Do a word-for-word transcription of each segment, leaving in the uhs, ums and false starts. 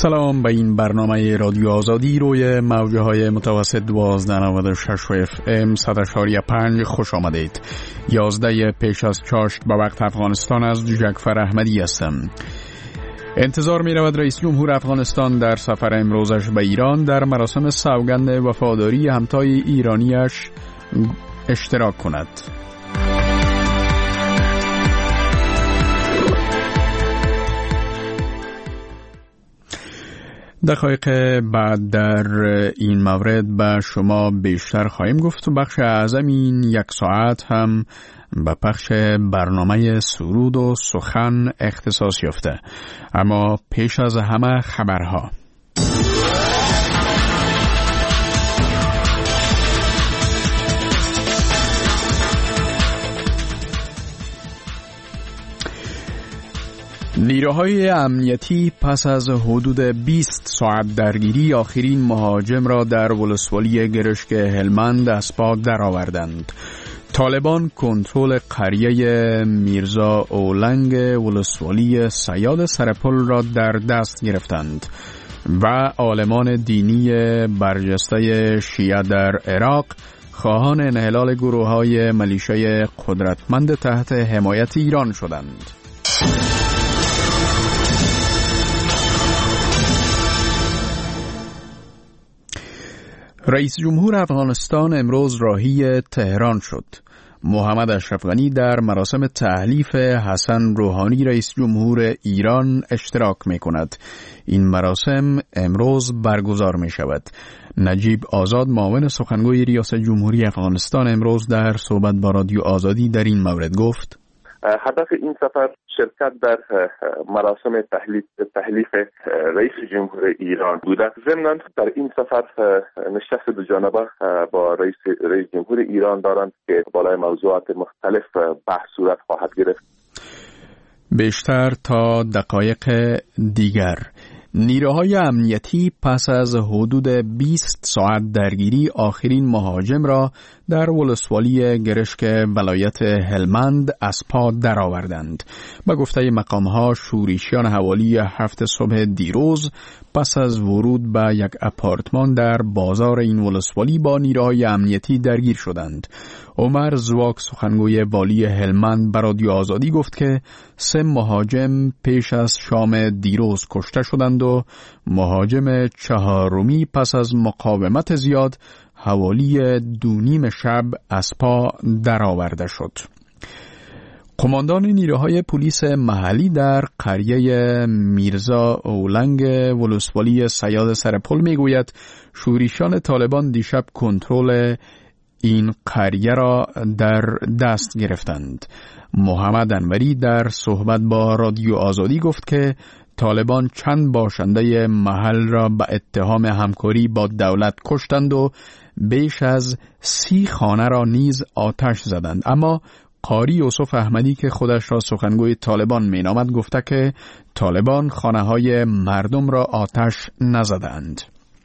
سلام، به این برنامه رادیو آزادی روی موجه های متوسط دوازده نود و شش اف ام صد و پنج خوش آمدید. یازده پیش از چاشت به وقت افغانستان از جعفر احمدی هستم. انتظار می رود رئیس جمهور افغانستان در سفر امروزش به ایران در مراسم سوگند وفاداری همتای ایرانیش اشتراک کند. دقایق بعد در این مورد به شما بیشتر خواهیم گفت. بخش اعظم این یک ساعت هم به پخش برنامه سرود و سخن اختصاص یافته. اما پیش از همه خبرها. نیروهای امنیتی پس از حدود بیست ساعت درگیری آخرین مهاجم را در ولسوالی گرشک هلمند از پا درآوردند. طالبان کنترل قریه میرزا اولنگ ولسوالی سیاد سرپل را در دست گرفتند و عالمان دینی برجسته شیعه در عراق خواهان انحلال گروه‌های ملیشه‌ای قدرتمند تحت حمایت ایران شدند. رئیس جمهور افغانستان امروز راهی تهران شد. محمد اشرف غنی در مراسم تحلیف حسن روحانی رئیس جمهور ایران اشتراک می کند. این مراسم امروز برگزار می شود. نجیب آزاد معاون سخنگوی ریاست جمهوری افغانستان امروز در صحبت با رادیو آزادی در این مورد گفت: هدف این سفر شرکت در مراسم تحلیف تحلیف رئیس جمهور ایران بوده. ضمناً در این سفر نشست دو جانبه با رئیس رئیس جمهور ایران دارند که بالای موضوعات مختلف بحث صورت خواهد گرفت. بیشتر تا دقایق دیگر. نیروهای امنیتی پس از حدود بیست ساعت درگیری آخرین مهاجم را در ولسوالی گرشک ولایت هلمند از پا درآوردند. به گفته مقام‌ها شورشیان حوالی هفت صبح دیروز پس از ورود به یک آپارتمان در بازار این ولسوالی با نیروهای امنیتی درگیر شدند. عمر زواک سخنگوی والی هلمند به رادیو آزادی گفت که سه مهاجم پیش از شام دیروز کشته شدند و مهاجم چهارمی پس از مقاومت زیاد حوالی دو نیم شب از پا درآورده شد. قماندان نیروهای پلیس محلی در قریه میرزا اولنگ ولسوالی سیاد سرپل میگوید شورشیان طالبان دیشب کنترل این قریه را در دست گرفتند. محمد انوری در صحبت با رادیو آزادی گفت که طالبان چند باشنده محل را به اتهام همکاری با دولت کشتند و بیش از سی خانه را نیز آتش زدند. اما قاری یوسف احمدی که خودش را سخنگوی طالبان مینامد گفته که طالبان خانه‌های مردم را آتش نزدند.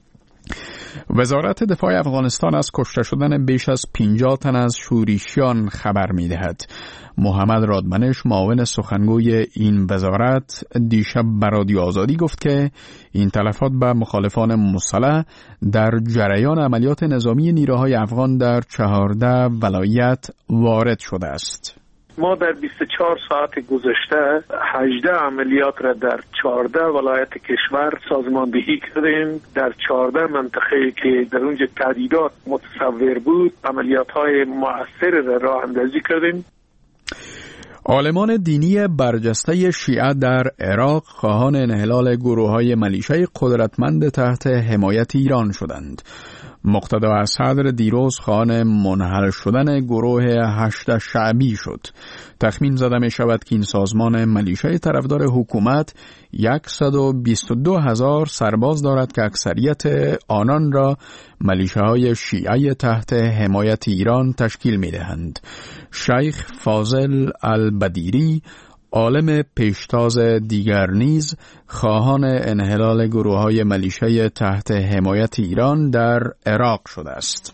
وزارت دفاع افغانستان از کشته شدن بیش از پنجاه تن از شورشیان خبر می‌دهد. محمد رادمنش معاون سخنگوی این وزارت دیشب به رادیو آزادی گفت که این تلفات به مخالفان مسلح در جریان عملیات نظامی نیروهای افغان در چهارده ولایت وارد شده است. ما در بیست و چهار ساعت گذشته هجده عملیات را در چهارده ولایت کشور سازماندهی کردیم. در چهارده منطقه که در اونجا تعدیدات متصور بود عملیات‌های مؤثر را راه اندازی کردیم. عالمان دینی برجسته شیعه در عراق خواهان انحلال گروه‌های ملیشه‌ای قدرتمند تحت حمایت ایران شدند. مقتدا اسدر دیروز خواهان منحل شدن گروه هشت شعبی شد. تخمین زده می شود که این سازمان ملیشه طرفدار حکومت صد و بیست و دو هزار سرباز دارد که اکثریت آنان را ملیشه های شیعه تحت حمایت ایران تشکیل می دهند. شیخ فاضل البدیری عالم پیشتاز دیگر نیز خواهان انحلال گروه‌های ملیشه تحت حمایت ایران در عراق شده است.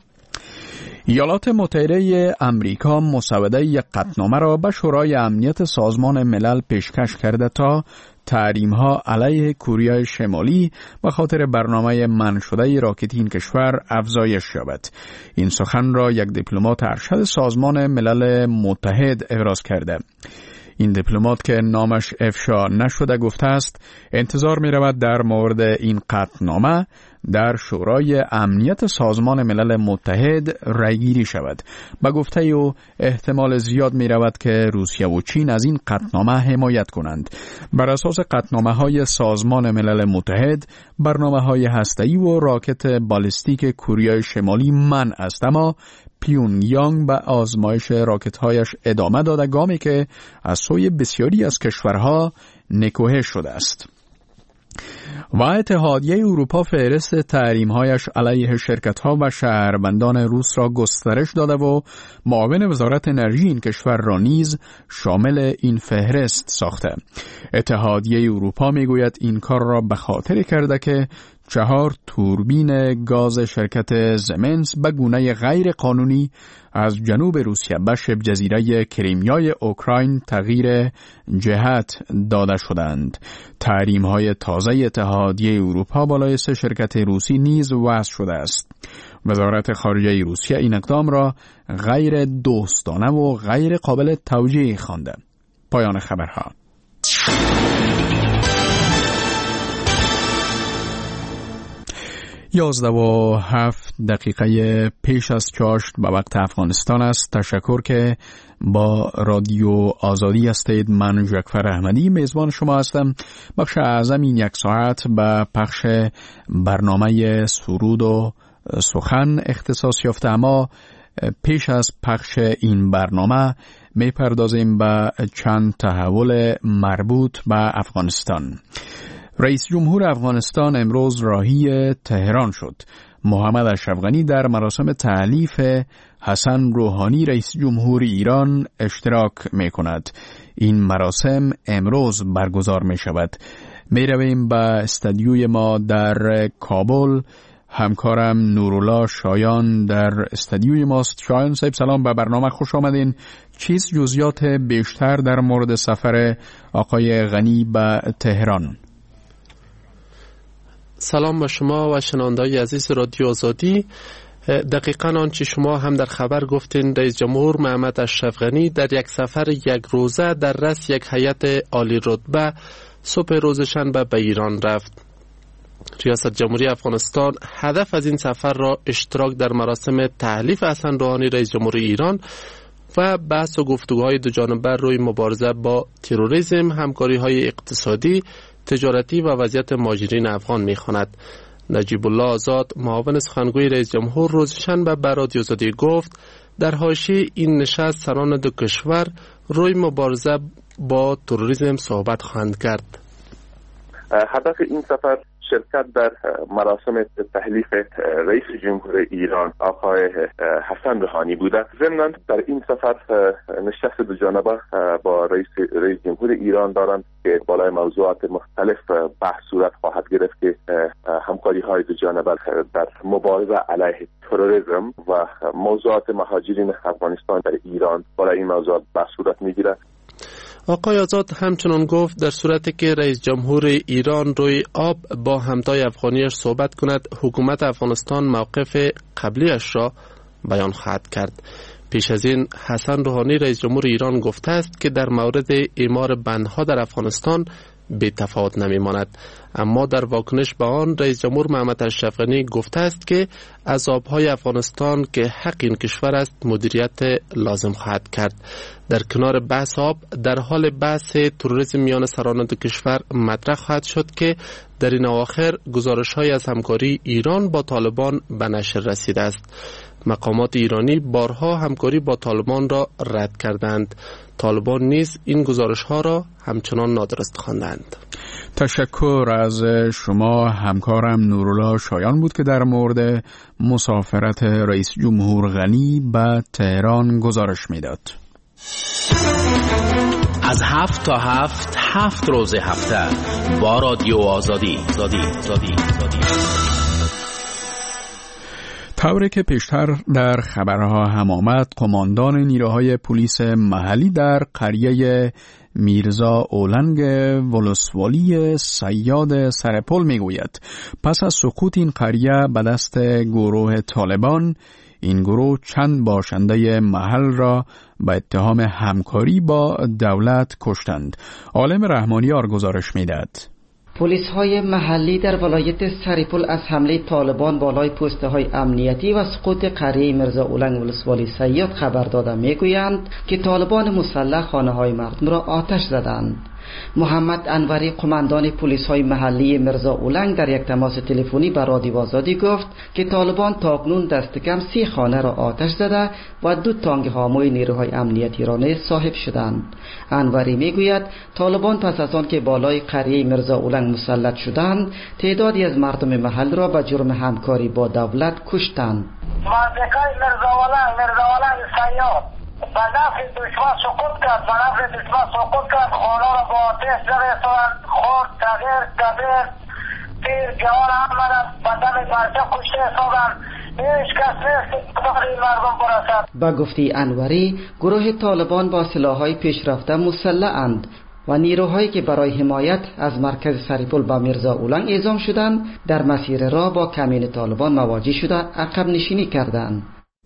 ایالات متحده امریکا مسوده یک قطعنامه را به شورای امنیت سازمان ملل پیشکش کرده تا تحریم‌ها علیه کره شمالی به خاطر برنامه منع شده راکتی این کشور افزایش یابد. این سخن را یک دیپلمات ارشد سازمان ملل متحد ابراز کرده. این دیپلمات که نامش افشا نشده گفته است انتظار می رود در مورد این قطعنامه در شورای امنیت سازمان ملل متحد رایگیری شود. با گفته او احتمال زیاد می رود که روسیه و چین از این قطعنامه حمایت کنند. بر اساس قطعنامه های سازمان ملل متحد برنامه های هسته‌ای و راکت بالستیک کره شمالی منع است، اما پیونگیانگ به آزمایش راکت‌هایش ادامه داده، گامی که از سوی بسیاری از کشورها نکوهش شده است. و اتحادیه اروپا فهرست تحریم‌هایش علیه شرکت‌ها و شهروندان روس را گسترش داده و معاون وزارت انرژی این کشور را نیز شامل این فهرست ساخته. اتحادیه اروپا میگوید این کار را به خاطر کرده که چهار توربین گاز شرکت زمنس به گونه غیر قانونی از جنوب روسیه به شبه جزیره کریمیای اوکراین تغییر جهت داده شدند. تحریم‌های تازه اتحادیه اروپا بالای سه شرکت روسی نیز وضع شده است. وزارت خارجه روسیه این اقدام را غیر دوستانه و غیر قابل توجیه خوانده. پایان خبرها. یازده و هفت دقیقه پیش از چاشت به وقت افغانستان است. تشکر که با رادیو آزادی هستید. من جعفر احمدی میزبان شما هستم. بخش اعظم این یک ساعت به پخش برنامه سرود و سخن اختصاص یافته، اما پیش از پخش این برنامه میپردازیم به چند تحول مربوط به افغانستان. رئیس جمهور افغانستان امروز راهی تهران شد. محمد اشرف غنی در مراسم تألیف حسن روحانی رئیس جمهور ایران اشتراک می کند. این مراسم امروز برگزار می شود. می رویم به استودیوی ما در کابل. همکارم نورالله شایان در استودیوی ماست. شایان صاحب سلام، به برنامه خوش آمدین. چیز جزئیات بیشتر در مورد سفر آقای غنی به تهران؟ سلام به شما و شنوندگان عزیز رادیو آزادی. دقیقاً آنچه شما هم در خبر گفتین، رئیس جمهور محمد اشرف غنی در یک سفر یک روزه در رأس یک هیئت عالی رتبه صبح روز شنبه به ایران رفت. ریاست جمهوری افغانستان هدف از این سفر را اشتراک در مراسم تألیف حسن روحانی رئیس جمهوری ایران و بحث و گفتگوهای دو جانبه روی مبارزه با تروریسم، همکاری‌های اقتصادی، تجارتی و وضعیت مهاجرین افغان می‌خواند. نجیب الله آزاد معاون سخنگوی رئیس جمهور روز شنبه به رادیو آزادی گفت در حاشیه این نشست سران دو کشور روی مبارزه با تروریسم صحبت خواهند کرد. هدف این سفر شرکت در مراسم تحلیف رئیس جمهور ایران آقای حسن روحانی بوده. ضمناً در این سفر نشست دو جانبه با رئیس رئیس جمهور ایران دارند که بالای موضوعات مختلف بحث صورت خواهد گرفت که همکاری های دو جانبه در مبارزه علیه تروریسم و موضوعات مهاجرین افغانستان در ایران بالای این موضوعات بحث صورت میگیرد. آقای آزاد همچنان گفت در صورتی که رئیس جمهور ایران روی آب با همتای افغانیش صحبت کند، حکومت افغانستان موقف قبلیش را بیان خواهد کرد. پیش از این حسن روحانی رئیس جمهور ایران گفته است که در مورد اعمار بندها در افغانستان بی تفاوت نمی ماند، اما در واکنش به آن رئیس جمهور محمد اشرف غنی گفته است که عذابهای افغانستان که حق این کشور است مدیریت لازم خواهد کرد. در کنار بحث آب، در حال بحث تروریسم میان سران دو کشور مطرح خواهد شد که در این اواخر گزارش‌های از همکاری ایران با طالبان به نشر رسیده است. مقامات ایرانی بارها همکاری با طالبان را رد کردند. طالبان نیز این گزارش‌ها را همچنان نادرست خواندند. تشکر از شما. همکارم نورالله شایان بود که در مورد مسافرت رئیس جمهور غنی به تهران گزارش میداد. از هفت تا هفت هفت روز هفته با رادیو آزادی آزادی آزادی آزادی. طوری که پیشتر در خبرها هم آمد، قماندان نیروهای پلیس محلی در قریه میرزا اولنگ ولسوالی صیاد سرپل میگوید پس از سقوط این قریه به دست گروه طالبان، این گروه چند باشنده محل را به اتهام همکاری با دولت کشتند. عالم رحمانیار گزارش میدهد. پلیس های محلی در ولایت سرپل از حمله طالبان بالای پسته های امنیتی و سقوط قریه میرزا اولنگ ولسوالی صیاد خبر داده میگویند که طالبان مسلح خانه های مردم را آتش زدند. محمد انوری قماندان پلیس های محلی میرزا اولنگ در یک تماس تلفنی با رادیو آزادی گفت که طالبان تاکنون دست کم سی خانه را آتش زده و دو تانک هاموی نیروهای امنیتی را نیز صاحب شدند. انوری میگوید طالبان پس از آن که بالای قریه میرزا اولنگ مسلط شدند، تعدادی از مردم محل را به جرم همکاری با دولت کشتند. منطقه میرزا اولنگ میرزا اولنگ صیاد به نفع دشمن سقوط کرد، به نفع دشمن سقوط کرد، خانه را با آتش زدند، خورد، تغییر، کبیر، پیر، جوان همه را به دم برچه کشته حسابند. هیچ کس نیست که کاری مردم برسد. با گفته انوری، گروه طالبان با سلاح‌های پیشرفته مسلح‌اند و نیروهایی که برای حمایت از مرکز سرپل با میرزا اولنگ اعزام شدند در مسیر راه با کمین طالبان مواجه شده عقب نشینی کردند.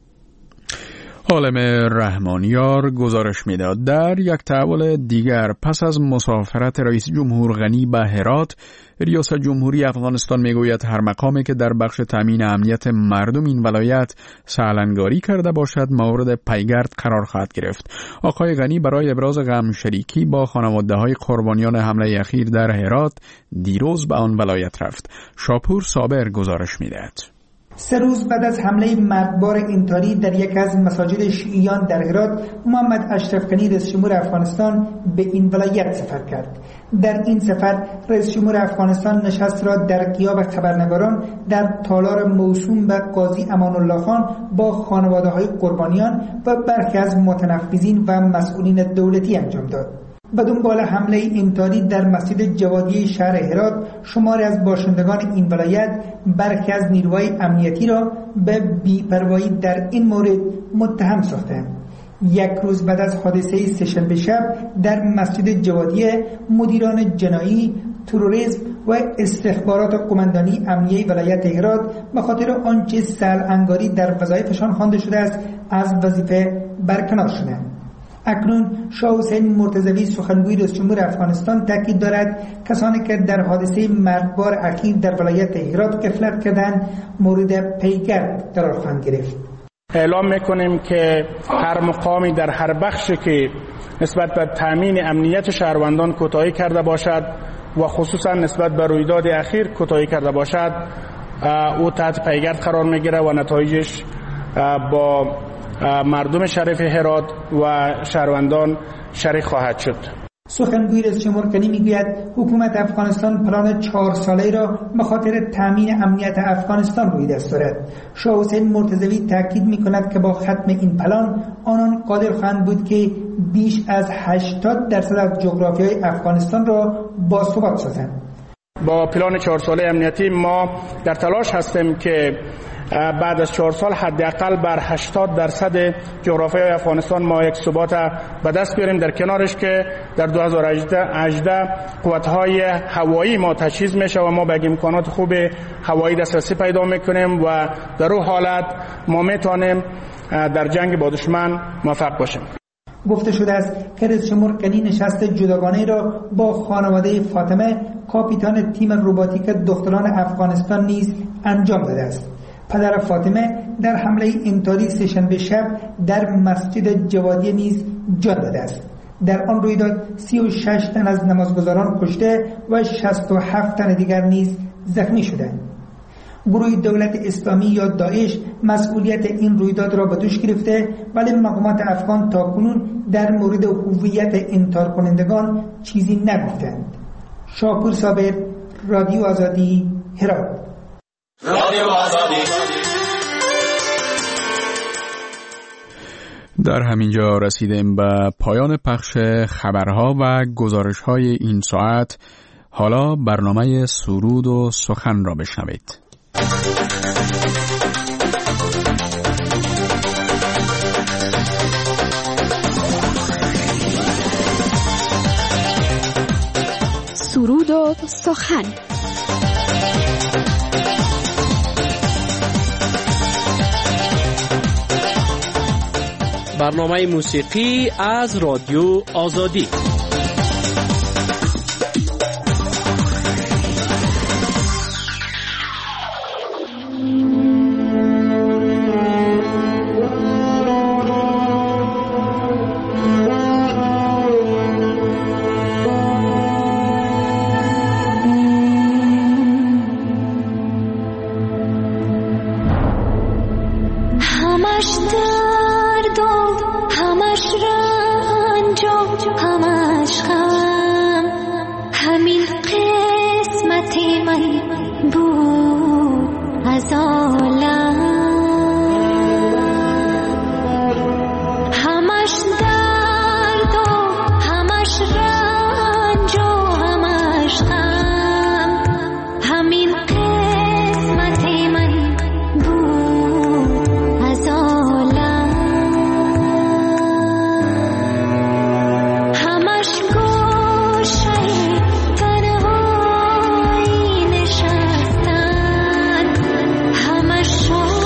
عالم رحمانیار گزارش میداد در یک تحول دیگر پس از مسافرت رئیس جمهور غنی به هرات، ریاست جمهوری افغانستان میگوید هر مقامی که در بخش تامین امنیت مردم این ولایت سالنگاری کرده باشد مورد پیگرد قرار خواهد گرفت. آقای غنی برای ابراز غم شریکی با خانواده‌های قربانیان حمله اخیر در هرات دیروز به آن ولایت رفت. شاپور صابر گزارش میدهد. سه روز بعد از حمله مرگبار اینتاری در یک از مساجد شیعیان در هرات، محمد اشرف غنی رئیس جمهور افغانستان به این ولایت سفر کرد. در این سفر رئیس جمهور افغانستان نشست را در غیاب خبرنگاران در تالار موسوم به قاضی امان الله خان با خانواده‌های قربانیان و برخی از متنفذین و مسئولین دولتی انجام داد. به دنبال حمله اینتاری در مسجد جوادی شهر هرات، شماری از باشندگان این ولایت برخی از نیروهای امنیتی را به بی‌پروایی در این مورد متهم ساختند. یک روز بعد از حادثه سه‌شنبه شب در مسجد جوادی، مدیران جنایی، تروریسم و استخبارات قماندانی امنیه ولایت هرات به خاطر آنچه سال‌انگاری در وظایفشان خوانده شده است از وظیفه برکنار شدند. اکنون شاه حسین مرتضوی سخنگوی رئیس جمهور افغانستان تاکید دارد کسانی که در حادثه مرگبار اخیر در ولایت هرات غفلت کردند مورد پیگرد قرار خواهند گرفت. اعلام میکنیم که هر مقامی در هر بخشی که نسبت به تامین امنیت شهروندان کوتاهی کرده باشد و خصوصا نسبت به رویداد اخیر کوتاهی کرده باشد، او تحت پیگرد قرار میگیره و نتایجش با مردم شریف هرات و شهروندان شریک خواهد شد. سخنگوی رئیس جمهور غنی میگوید حکومت افغانستان پلان چهار ساله را به خاطر تامین امنیت افغانستان روی دست دارد. شاه حسین مرتضوی تاکید میکند که با ختم این پلان آنان قادر خواهند بود که بیش از هشتاد درصد از جغرافیای افغانستان را باثبات سازند. با پلان چهار ساله امنیتی ما در تلاش هستیم که بعد از چهار سال حداقل بر هشتاد درصد جغرافیای افغانستان ما یک ثبات به دست بیاریم. در کنارش که در دو هزار و هجده قوت‌های هوایی ما تجهیز میشه و ما به امکانات خوب هوایی دسترسی پیدا میکنیم و در اون حالت ما میتونیم در جنگ با دشمن موفق باشیم. گفته شده است که رئیس جمهور غنی نشست جداگانه را با خانواده فاطمه، کاپیتان تیم روباتیک دختران افغانستان نیز انجام داده است. پدر فاطمه در حمله اینتاری سه‌شنبه شب در مسجد جوادی نیز جان داده است. در آن رویداد سی و شش تن از نمازگزاران کشته و شصت و هفت تن دیگر نیز زخمی شدند. گروه دولت اسلامی یا داعش مسئولیت این رویداد را به دوش گرفته، ولی مقامات افغان تاکنون در مورد هویت انکار کنندگان چیزی نگفتند. شاپور صابر، رادیو آزادی، هرات. رادیو آزادی. در همینجا رسیدیم به پایان پخش خبرها و گزارش‌های این ساعت. حالا برنامه سرود و سخن را بشنوید. سرود و سخن. برنامه موسیقی از رادیو آزادی. Show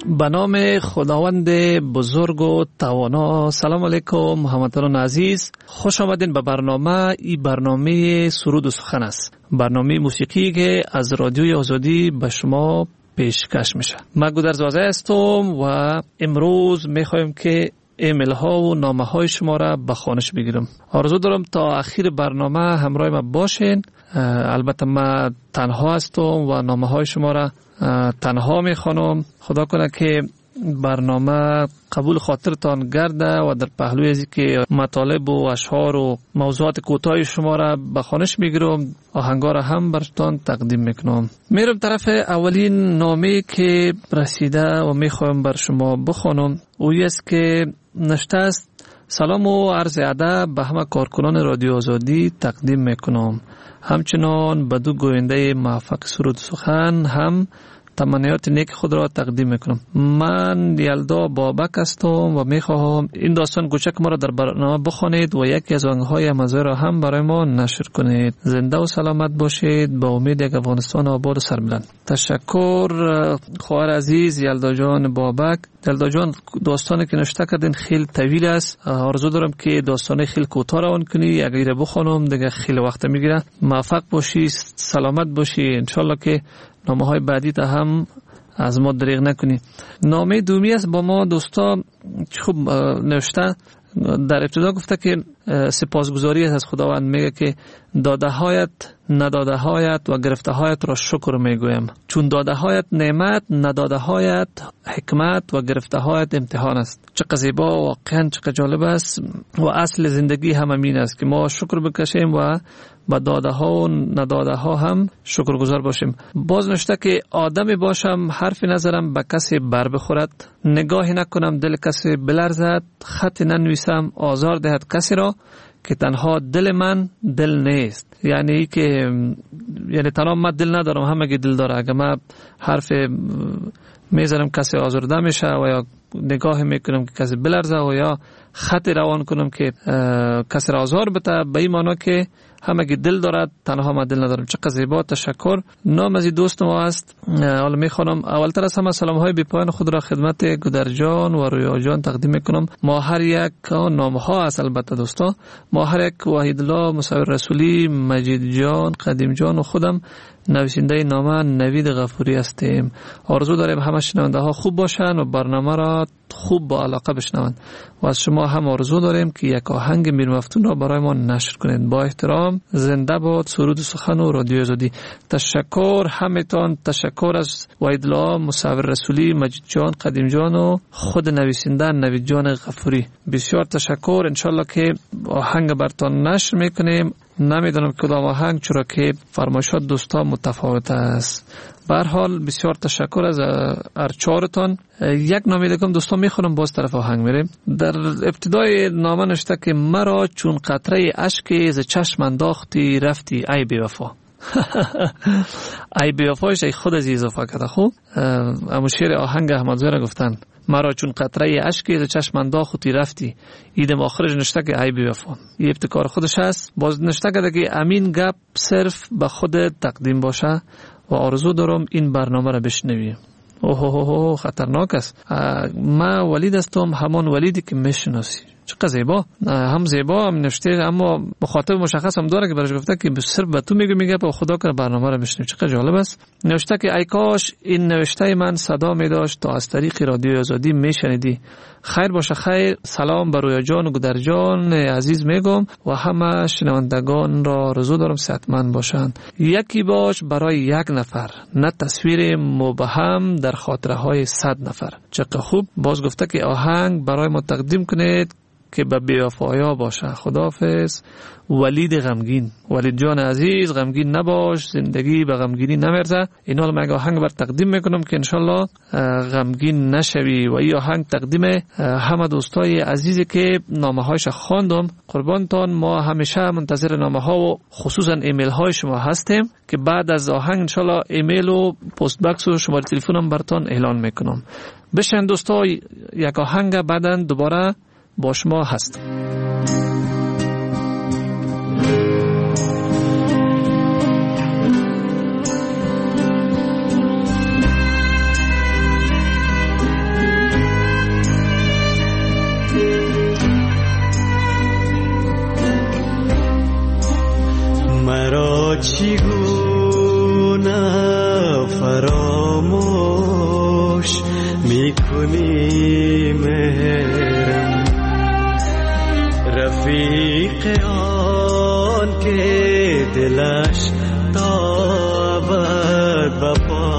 به نام خداوند بزرگ و توانا. سلام علیکم محمدان عزیز، خوش آمدین به برنامه. این برنامه سرود و سخن است، برنامه موسیقی که از رادیوی آزادی به شما پیشکش میشه. من گودرز وازه هستم و امروز میخوایم که ایمیل ها و نامه های شما را به خوانش بگیرم. آرزو دارم تا آخر برنامه همراه ما باشین. البته من تنها هستم و نامه های شما را تنها میخوانم. خدا کنه که برنامه قبول خاطرتان گرده و در پهلوی ازی که مطالب و اشعار و موضوعات کوتاه شما را به خوانش میگیرم، آهنگا را هم براتون تقدیم میکنم. میرم طرف اولین نامه که رسیده و میخوایم بر شما بخوانم. اویی است که نشته است: سلام و عرض ادب به همه کارکنان رادیو آزادی تقدیم میکنم. همچنان به دو گوینده موفق سرود سخن هم تمنیات نیک خود را تقدیم میکنم. من یلدا بابک هستم و میخواهم این داستان کوچک ما را در برنامه بخوانید و یکی از آهنگ‌های مزه را هم برای ما نشر کنید. زنده و سلامت باشید. با امید یک افغانستان آباد و سربلند. تشکر خواهر عزیز یلدا جان بابک. یلدا جان، داستانی که نوشته کردین خیلی طویل است. آرزو دارم که داستان خیلی کوتاه روان کنی. اگر بخوانم دیگه خیلی وقت میگیره. موفق باشی، سلامت باشی. انشالله که نامه های بعدی تا هم از ما دریغ نکنی. نامه دومی است با ما دوستا خوب نوشته. در ابتدا گفته که سپاسگزاری از خداوند، میگه که داده هایت نداده هایت و گرفته هایت را شکر میگویم، چون داده هایت نعمت، نداده هایت حکمت و گرفته هایت امتحان است. چقدر زیبا، واقعا چقدر جالب است. و اصل زندگی هم همین است که ما شکر بکشیم و با داده ها و نداده ها هم شکرگزار باشیم. باز نوشته که آدمی باشم حرفی نظرم به کسی بر بخورد، نگاهی نکنم دل کسی بلرزد، خطی ننویسم آزار دهد کسی را که تنها دل من دل نیست. یعنی که یعنی تنها من دل ندارم، همه دل داره. اگر من حرف میزنم کسی آزرده میشه و یا نگاه میکنم که کسی بلرزه و یا خط روان کنم که کسی را آزار بده، به این معنی که همه که دل دارد تنها من دل ندارم. چقدر زیبا. تشکر. نام از این دوست ما است. حالا میخوانم. اولتر از همه سلام های بی پایان خود را خدمت گودر جان و رویا جان تقدیم میکنم. ما هر یک نام ها است البته دوستا. ما هر یک وحید الله، مصور رسولی، مجید جان، قدیم جان و خودم نویسنده نامه نوید غفوری هستیم. آرزو داریم همه شنونده ها خوب باشن و برنامه را خوب با علاقه بشنوند. و از شما هم آرزو داریم که یک آهنگ میر مفتون را برای ما نشر کنید. با احترام، زنده باد سرود و سخن و رادیو آزادی. تشکر همتان. تشکر از وحید الله، مصور رسولی، مجید جان، قدیم جان و خود نویسنده نوید جان غفوری. بسیار تشکر. انشالله که آهنگ براتون نشر میکنیم. نمیدونم کدام آهنگ، چرا که فرمایشات دوستا متفاوت است. به هر حال بسیار تشکر از ارچارتان. یک نامه دیگه دوستان میخونم، باز طرف آهنگ میریم. در ابتدای نامه نوشته که مرا چون قطره اشک ز چشم انداختی رفتی ای بی وفا. ای بی وفایش ای خود از اضافه کرده. خوب اما شعر آهنگ احمدزاده را گفتن. مرا چون قطره اشک ز چشم انداختی رفتی. ایدم آخرش نوشته که ای بی وفا. این ابتکار خودش است. باز نوشته کرده که امین گپ صرف به خود تقدیم باشه و آرزو دارم این برنامه را بشنوی. اوه اوه اوه خطرناک است. من ولید هستم، همان ولیدی که میشناسی. چقدر زیبا. هم زیبا هم نوشته، اما مخاطب مشخص هم داره که برش گفته که صرف به تو میگه میگه به خدا کنه برنامه رو بشنوی. چقدر جالب است. نوشته که ای کاش این نوشته من صدا میداشت تا از طریق رادیو آزادی میشنیدی. خیر باشه. خیر. سلام بر رویا جان و گودر جان عزیز میگم و همه شنوندگان را آرزو دارم صحتمند باشند. یکی باش برای یک نفر، نه تصویر مبهم در خاطره های صد نفر. چقدر خوب. باز گفته که آهنگ برای ما تقدیم کنید که به بی‌وفایا باشه. خداحافظ. ولید غمگین. ولید جان عزیز، غمگین نباش، زندگی به غمگینی نمیرزه. اینا رو من آهنگ بر تقدیم میکنم که انشالله غمگین نشوی. و این آهنگ تقدیم همه دوستای عزیزی که نامه هایش خواندم. قربانتان. ما همیشه منتظر نامه ها و خصوصا ایمیل های شما هستیم که بعد از آهنگ انشالله ایمیل و پست باکس و شماره تلفنم براتون اعلان میکنم. بشن دوستا، یک آهنگ بعداً دوباره با شما هست. میکنی مهرم، رفیق آن که دلش تا ابد به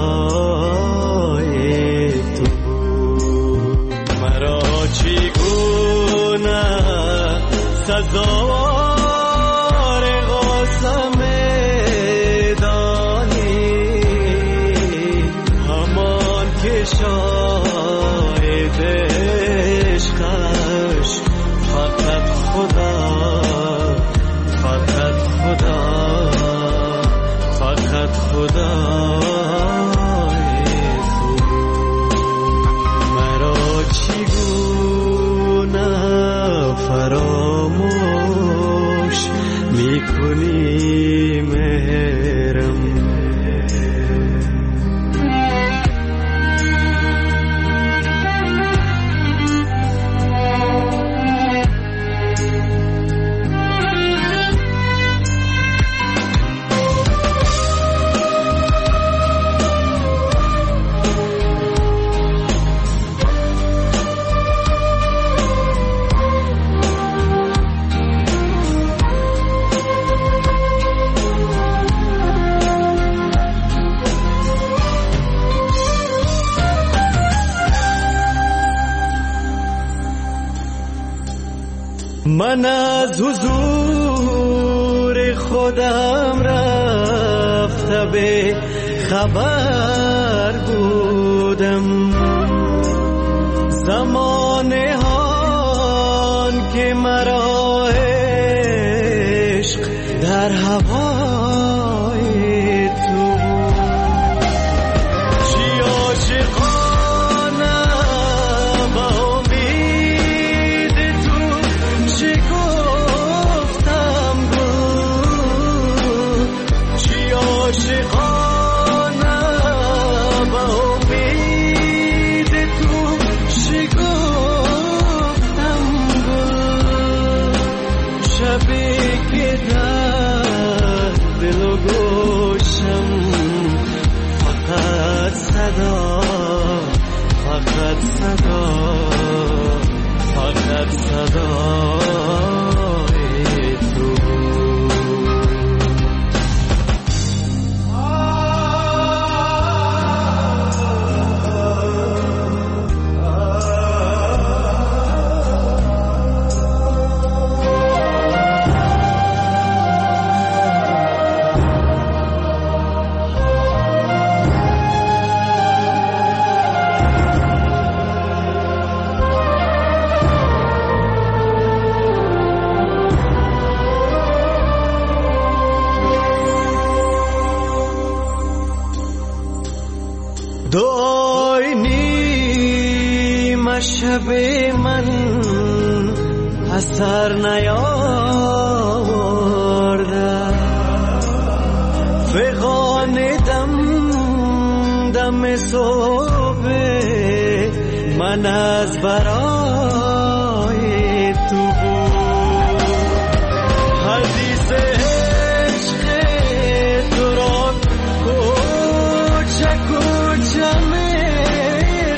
پای تو بود. مرا چگونه سزاوار قسم دانی، همان که شاهد عشقش فقط خدا، فقط خدا، فقط خدا تو. مرا چگونه فراموش میکنی مهرم. من از حضور خودم رفته به خبر بودم، زمانه هان که مرا عشق در هوای تو. چی عاشقانه با امید تو، چی گفتم گو، چی عاشقانه با امید تو، چی گفتم گو. شبی که در دل و گوشم فقط صدا، فقط صدا، فقط صدای تو. دعای نیم شب من اثر نیاورده، فغان دم دم صبح من از برای تو بود. حدیث عشق تو را کوچه کوچه می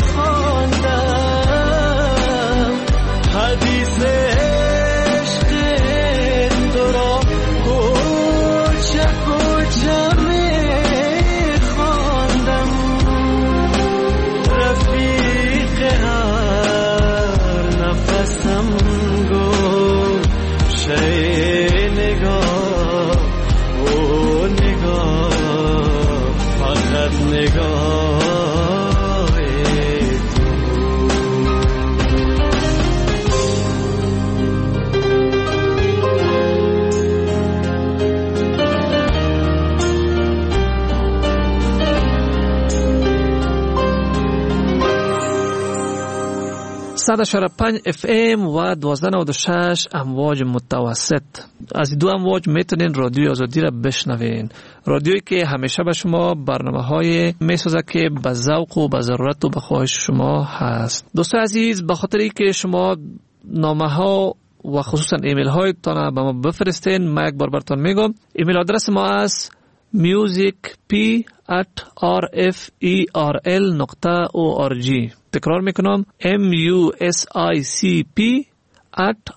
خواندم، حدیث عشق تو را کوچه کوچه می خواندم. رفیق هر نفسم گفت شی نگاه و نگاه، فقط نگاه صد و پنج اف ام و دوازده نود و شش امواج متوسط. از دو امواج میتونین رادیوی آزادی را بشنوین، رادیویی که همیشه به شما برنامه های میسازه که به ذوق و به ضرورت و به خواهش شما هست. دوستان عزیز، به خاطر اینکه شما نامه ها و خصوصا ایمیل هایتان به ما بفرستین، ما یک بار براتون میگم. ایمیل آدرس ما است music p at rferl نقطه org. تکرار میکنم m u s i c p at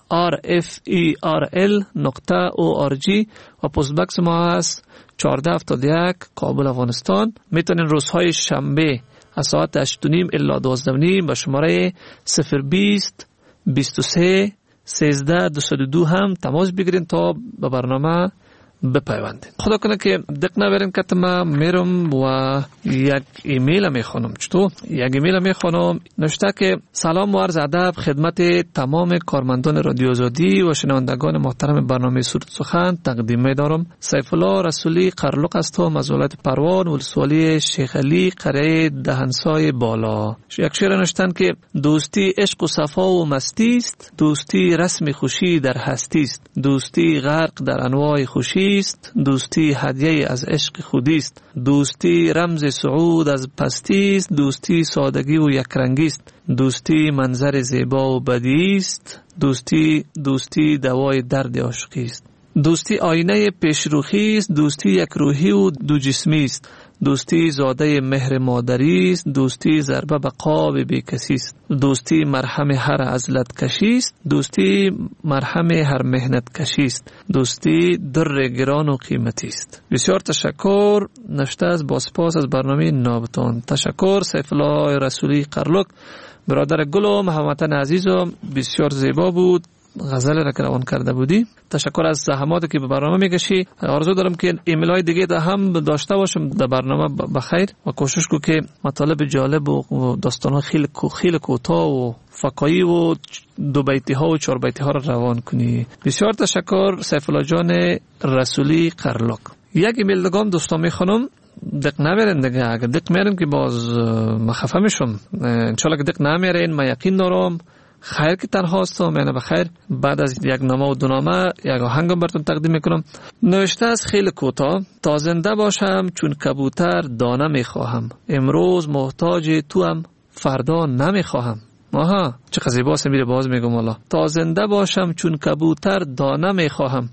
rferl نقطه org و پست بکس ما هست چهارده هفتاد و یک کابل افغانستان. میتونین روزهای شنبه از ساعت هشت و نیم الی دوازده و نیم با شماره صفر بیست بیست و سه سیزده دویست و دو هم تماس بگیرین تا به برنامه بپیوندین. خدا کنه که دق نبرین که ما میرم و یک ایمیل میخونم. چطور؟ یک ایمیل میخونم نوشته که سلام و عرض ادب خدمت تمام کارمندان رادیو آزادی و شنوندگان محترم برنامه سرود سخن تقدیم می‌دارم. سیف الله رسولی قرلق هستم از ولایت پروان ولسوالی شیخ علی قریه دهنسای بالا. یک شعر نوشتن که دوستی عشق و صفا و مستی است، دوستی رسم خوشی در هستی است، دوستی غرق در انواع خوشی است، دوستی هدیه از عشق خودی است، دوستی رمز صعود از پستی است، دوستی سادگی و یکرنگی است، دوستی منظر زیبا و بدی است، دوستی دوستی دوای درد عاشقی است، دوستی آینه پیشروخی است، دوستی یک روحی و دو جسمی است، دوستی زاده مهر مادری است، دوستی ضربه به قاب بی کسی است، دوستی مرهم هر عزلت کشی است، دوستی مرهم هر مهنت کشی است، دوستی در گران و قیمتی است. بسیار تشکر. نوشته از باسپاس از برنامه نابتان. تشکر سیف الله رسولی قرلق. برادر گلم هموطن عزیزم بسیار زیبا بود غزل را که روان کرده بودی. تشکر از زحماتی که به برنامه میکشی. آرزو دارم که ایمیل های دیگه ده هم داشته باشم در برنامه بخیر و کوشش کو که مطالب جالب و داستان ها خیلی خیلی کوتاه و فکایی و دو بیتی ها و چهار بیتی ها را روان کنی. بسیار تشکر سیف الله جان رسولی قرلق. یک ایمیل دیگه هم دوستان میخونم. دق نمیرین دیگه. اگه دق میرین که باز مخفه میشم. انشالله که دق نمیرین ما یقین دارم خیر که تنها هستم. یعنی بخیر. بعد از یک نامه و دو نامه یک آهنگم براتون تقدیم میکنم. نوشته از خیلی کوتاه. تا زنده باشم چون کبوتر دانه میخواهم، امروز محتاج تو هم فردا نمیخواهم. آها چه زیباست. میره باز میگم والا. تا زنده باشم چون کبوتر دانه میخواهم،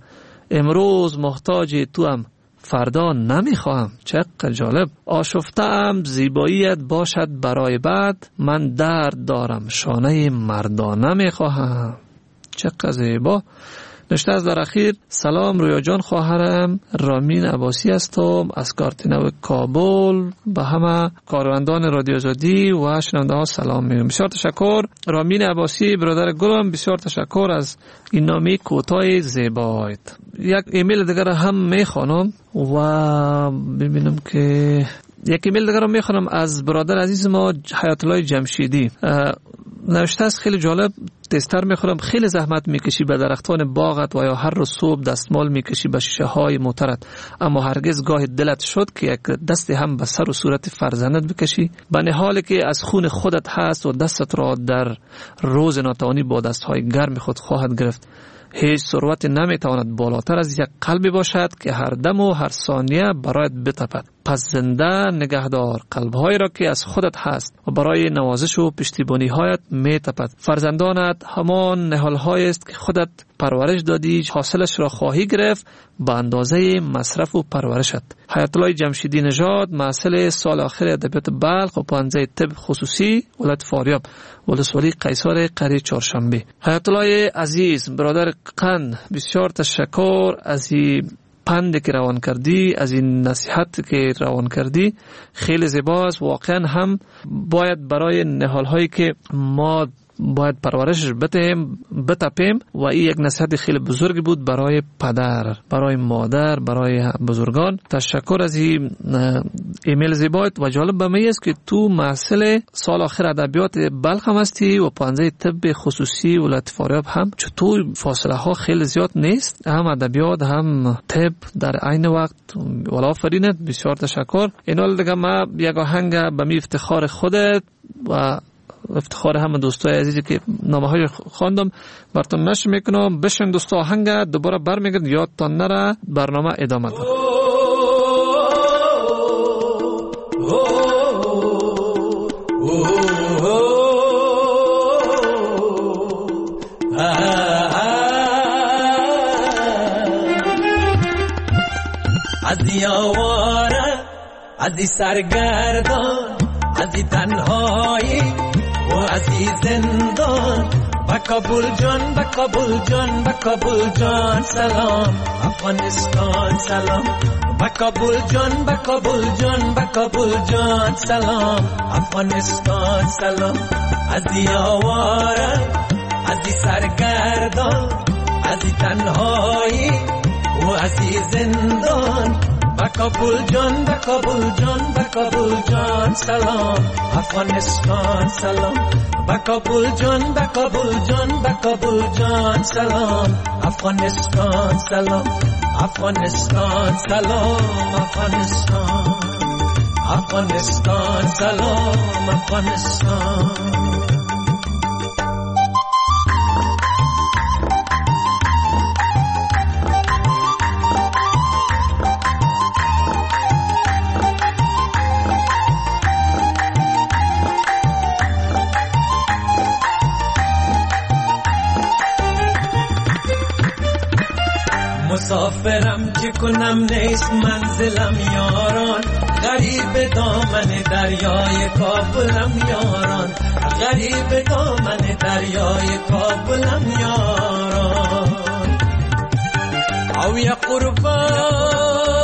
امروز محتاج تو هم فردا نمیخواهم. چقدر جالب. آشفته‌ام زیباییت باشد برای بعد، من درد دارم شانه مردانه میخواهم. چقدر زیبا. نوشته از در اخیر سلام رویا جان خواهرم رامین عباسی هستم از کارتنو کابل. به همه کارمندان رادیو آزادی و شنونده ها سلام میگم. بسیار تشکر رامین عباسی برادر گلم. بسیار تشکر از این نامه کوتاه زیبایت. یک ایمیل دیگر هم میخوانم و ببینم که یک ایمیل دیگر هم میخوانم از برادر عزیز ما حیات الله جمشیدی. نوشته است خیلی جالب. تستر میخورم خیلی زحمت میکشی به درختان باغت و یا هر روز صبح دستمال میکشی به شیشه های موترت، اما هرگز گاه دلت شد که یک دستی هم به سر و صورت فرزندت بکشی؟ به نهالی که از خون خودت هست و دستت را در روز ناتوانی با دستهای گرم خود خواهد گرفت. هیچ ثروت نمیتواند بالاتر از یک قلبی باشد که هر دم و هر ثانیه برایت بتپد. پس زنده نگهدار قلبهایی را که از خودت هست و برای نوازش و پشتیبانی هایت میتپد. فرزندانت همان نهالهایی است که خودت پرورش دادی، حاصلش را خواهی گرفت به اندازه مصرف و پرورشت. حیات الله جمشیدی نژاد، محصل سال آخر ادبیات بلخ و پانزده طب خصوصی ولایت فاریاب ولسوالی قیصر قریه چهارشنبه. حیات الله عزیز برادر قند، بسیار تشکر از این پند که روان کردی، از این نصیحت که روان کردی. خیلی زیباست. واقعا هم باید برای نهال هایی که ما باید پرورشش بتیم بتپیم و این یک نصیحت خیلی بزرگی بود برای پدر، برای مادر، برای بزرگان. تشکر از این ایمیل زیبایت و جالب به من است که تو محصل سال آخر ادبیات بلخ هم هستی و پانزده طب خصوصی ولایت فاریاب هم. چطور فاصله ها خیلی زیاد نیست، هم ادبیات هم طب در عین وقت. والا آفرینت. بسیار تشکر. اینال دیگه ما یک آهنگ به می افتخار خودت و افتخار همه دوستای عزیزی که نامه های خواندم براتون نشر میکنم. بشن دوستا آهنگ دوباره برمیگرد یادتان نره. برنامه ادامه داره. از یاوا از این سرگردان، از این تنهایی و از این زندان. با کابل جان، با کابل جان، با کابل جان سلام افغانستان سلام. با کابل جان، با کابل جان، با کابل جان سلام افغانستان سلام. از این آواره، از این سرگردان، از این تنهایی و از این زندان. با کابل جان، با کابل جان، با کابل جان سلام افغانستان سلام. با کابل جان، با کابل جان، با کابل جان سلام افغانستان سلام. افغانستان سلام افغانستان، افغانستان سلام افغانستان. مسافرم چه کنم نیست منزلم یاران. غریب دامن دریای کابلم یاران. غریب دامن دریای کابلم یاران. او یا قربان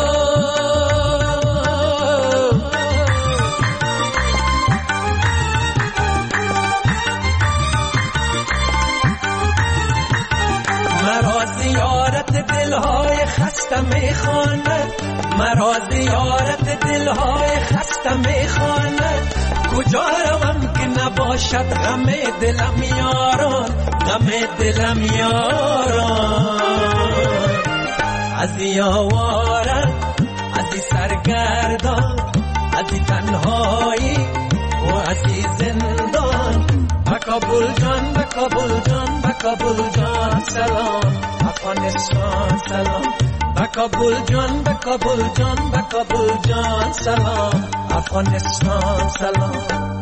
مرا زیارت دلهای خسته میخواند. مرا زیارت دلهای خسته میخواند. کجا روم که نباشد غم دلم یاران، غم دلم یاران. از این آواره، از این سرگردان، از این تنهایی و از این زندان. با کابل جان، با کابل جان، با کابل جان سلام افغانستان سلام. با کابل جان، با کابل جان، با کابل جان سلام افغانستان سلام.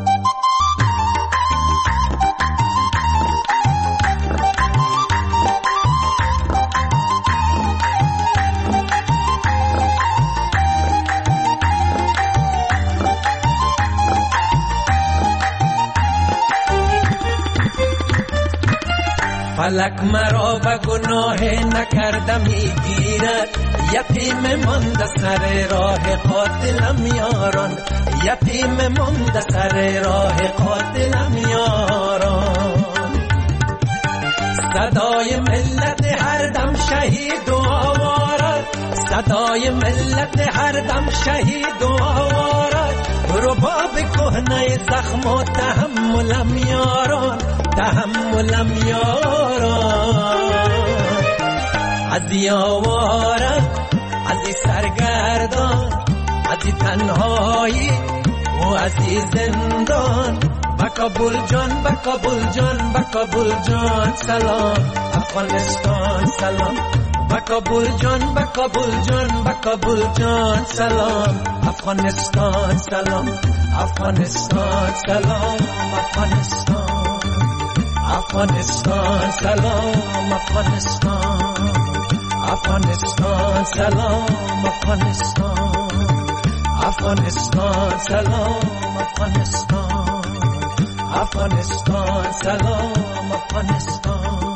فلک مرا به گناه نکرده میگیرد. یتیم مانده سر راه قاتلم یاران. یتیم مانده سر راه قاتلم یاران. صدای ملت هر دم شهید و آوارد. صدای ملت هر دم شهید و آوارد. رباب کهنه زخم و تحملم یاران، تحملم یاران. از این آواره، از این سرگردان، از این تنهایی و از این زندان. با کابل جان، با کابل جان، با کابل جان سلام افغانستان سلام. با کابل جان، با کابل جان، با کابل جان سلام افغانستان سلام. افغانستان سلام افغانستان، افغانستان سلام افغانستان. افغانستان سلام افغانستان، افغانستان سلام افغانستان. افغانستان سلام افغانستان.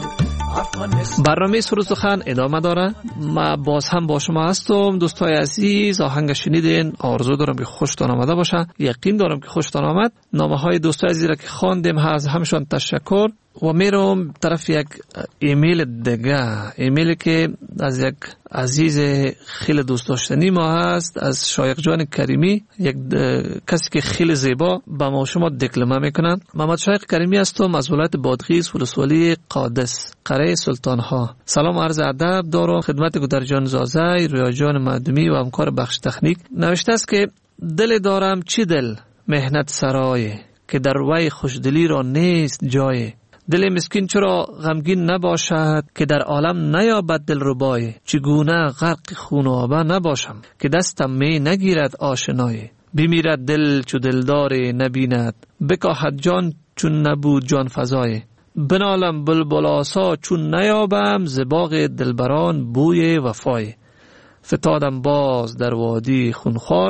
برنامه سرود سخن ادامه داره. ما باز هم با شما هستم دوستای عزیز. آهنگ شنیدین، آرزو دارم که خوشتان آمده باشه. یقین دارم که خوشتان آمد. نامه های دوستای عزیز را که خواندیم از همشون تشکر. و میرم طرف یک ایمیل دیگه، ایمیلی که از یک عزیز خیلی دوست داشتنی ما هست، از شایق جان کریمی، یک کسی که خیلی زیبا با ما شما دکلمه میکنن. محمد شایق کریمی هستم از ولایت بادغیس، ولسوالی قادس، قره سلطان ها. سلام عرض ادب دارم خدمت گودر جان زازای، رویا جان مردمی و همکار بخش تکنیک. نوشته است که دل دارم چی دل مهنت سرای، که در وی خوشدلی را نیست جای. دل مسکین چرا غمگین نباشد، که در عالم نیابد دل ربای. چگونه غرق خونابه نباشم، که دستم می نگیرد آشنای. بمیرد دل چو دلدار نبیند، بکاهد جان چون نبود جان فزای. بنالم بلبل آسا چون نیابم، ز باغ دلبران بوی وفای. فتادم باز در وادی خونخوار،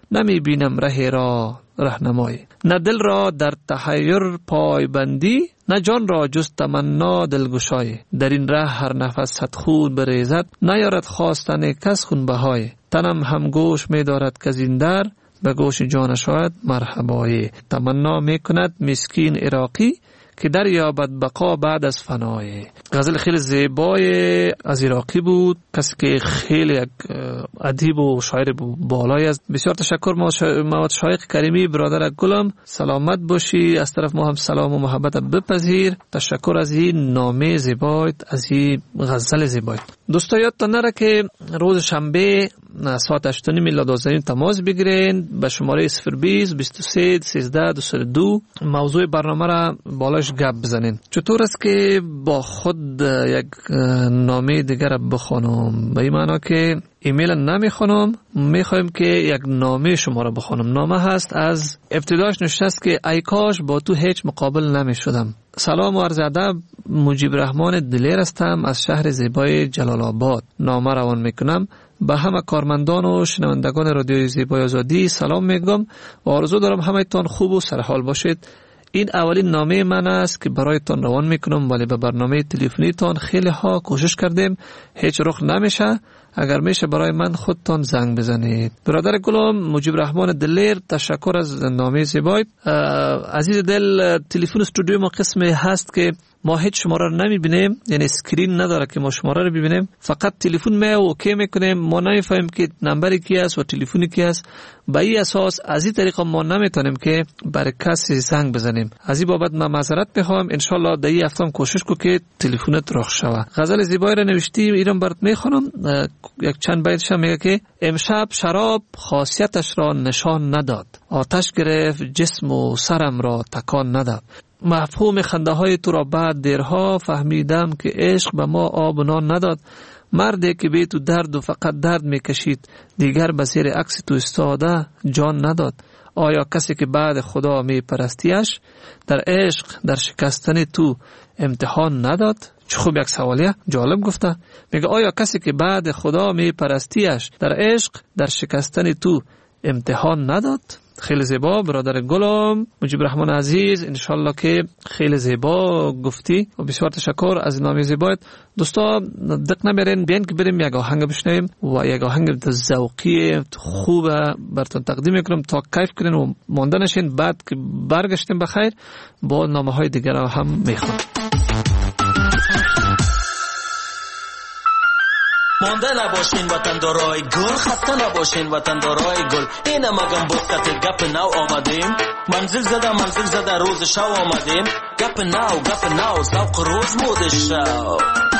نمی بینم ره را رهنمای. نه دل را در تحیر پای بندی، نه جان را جز تمنا دلگشای. در این ره هر نفس صد خون بریزد، نیارد خواستن کس خون بهای. تنم هم گوش می دارد که این در، به گوش جان شاید مرحبای. تمنا می کند مسکین عراقی، که در یابد بقا بعد از فنای. غزل خیلی زیبای از عراقی بود، کسی که خیلی یک ادیب و شاعر بالای است. بسیار تشکر مواد شایق کریمی برادر گلم، سلامت باشی. از طرف ما هم سلام و محبت بپذیر. تشکر از این نامه زیبایت، از این غزل زیبایت. دوستا یادتان نره که روز شنبه ساعت هشت و نیم الی دوازده تماس بگیرین به شماره صفر بیست بیست و سه سیزده دویست و دو. موضوع برنامه را بالاش گپ بزنین. چطور است که با خود یک نامه دیگر را بخونم؟ به این معنا که ایمیل نمیخونم، میخوایم که یک نامه شما را بخونم. نامه هست از ابتداش نوشته است که ای کاش با تو هیچ مقابل نمیشدم. سلام و عرض ادب، مجیب رحمان دلیر هستم از شهر زیبای جلال آباد. نامه روان میکنم به همه کارمندان و شنوندگان رادیوی زیبای آزادی سلام میگم و آرزو دارم همه‌تان خوب و سرحال باشید. این اولین نامه من است که برایتان روان میکنم، ولی به برنامه تلفنی تان خیلی ها کوشش کردیم، هیچ رخ نمیشه. اگر میشه برای من خودتان زنگ بزنید. برادر گلم مجیب رحمان دلیر، تشکر از نامه زیبای. عزیز دل، تلفن استودیو ما قسمی هست که ما هیچ شماره رو نمیبینیم، یعنی اسکرین نداره که ما شماره رو ببینیم، فقط تلفن می اوکی میکنیم. ما نمیفهمیم که نمبری کی است و تلفنی کی است. به این اساس از این طریقه ما نمیتونیم که برای کسی زنگ بزنیم. از این بابت من معذرت میخوام. ان شاء الله در این هفته کوشش کو که تلفنت رخ شود. غزل زیبایی رو نوشتی، ایران برات میخونم. یک چند بیتش میگه که امشب شراب خاصیتش را نشان نداد، آتش گرفت جسم و سرم را تکان نداد. مفهوم خنده های تو را بعد دیرها فهمیدم که عشق به ما آب و نان نداد. مردی که به تو درد و فقط درد میکشید، دیگر به زیر عکس تو استاده جان نداد. آیا کسی که بعد خدا میپرستیش در عشق در شکستن تو امتحان نداد؟ چه خوب یک سوالیه جالب گفته. میگه آیا کسی که بعد خدا میپرستیش در عشق در شکستن تو امتحان نداد؟ خیلی زیبا برادر گلم مجیب رحمان عزیز، انشالله که خیلی زیبا گفتی و بسیار تشکر از نامه زیبایت. دوستا دق نمیرین، بیان که بریم یک آهنگ بشنویم و یک آهنگ ذوقی خوبه براتون تقدیم میکنم تا کیف کنین و مانده نشین. بعد که برگشتیم بخیر با نامه های دیگر هم میخوام. مانده نباشین وطندارای گل، خسته نباشین وطندارای گل. اینه مگم بسکت گپ نو آمدیم، منزل زده منزل زده روز شو آمدیم. گپ نو گپ نو ذوق روز مود شو.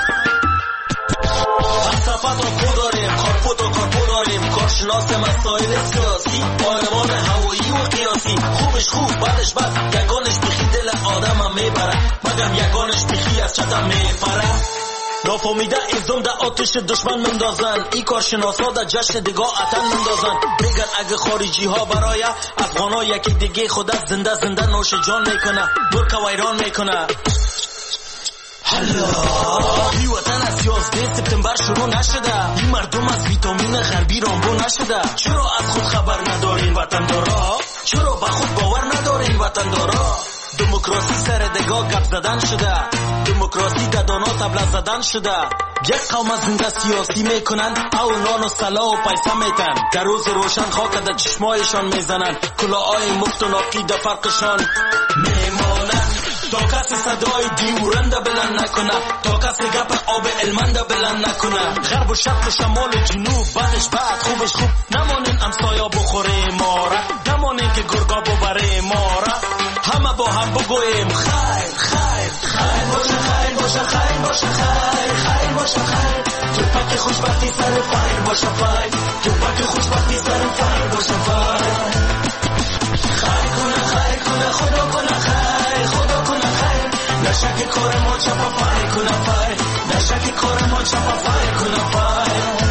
فلسفت و کو داریم، کارپوت و کارپو داریم، کارشناس مسائل سیاسی، آلمان هوایی و قیاسی. خوبش خوب بعدش بد، یگانش بخی دل آدم هم میبره، مگم یگانش بخی از چتم میپره. نافهمیده ازم در آتش دشمن مندازن، ای کارشناسا در جشن دگاه اتن مندازن. میگن اگه خارجی ها برای افغانا یکی دیگه خودت زنده زنده نوش جان میکنه، برکه ویران میکنه. حالا این وطن از یازده سپتامبر شروع نشده، این مردم از ویتامین غربی رامبو نشده. چرا از خود خبر ندارین وطندارا؟ چرا به خود باور ندارین وطندارا؟ دموکراسی سر دگاه گپ زدن شده، دموکراسی ددانا تبله زدن شده. یک قوم از زنده سیاسی میکنن، او نان و سلا و پیسه میتن. در روز روشن خاک در چشمایشان میزنن، کلاهای مفت و ناقی در فرقشان میمانن. تا کسی صدای دیورنده بلند نکنه، تا کسی گپ آب علمنده بلند نکنه. غرب و شرق و شمال و جنوب بعدش بعد خوبش خوب، نمانین امسایا بخوره ماره، نمانین که گرگا ببره ماره. همه با هم بگویم خیر خیر خیر باشه، خیر باشه، خیر باشه، خیر خیر باشه، خیر. تو پک خوشبختی سر فیر باشه، فیر. تو پک خوشبختی سر فیر باشه، فیر. خیر کنه خیر کنه خدا کنه خیر، خدا کنه خیر. نشک کار ما چپا فیر کنه فیر، نشک کار ما چپا فیر کنه فیر.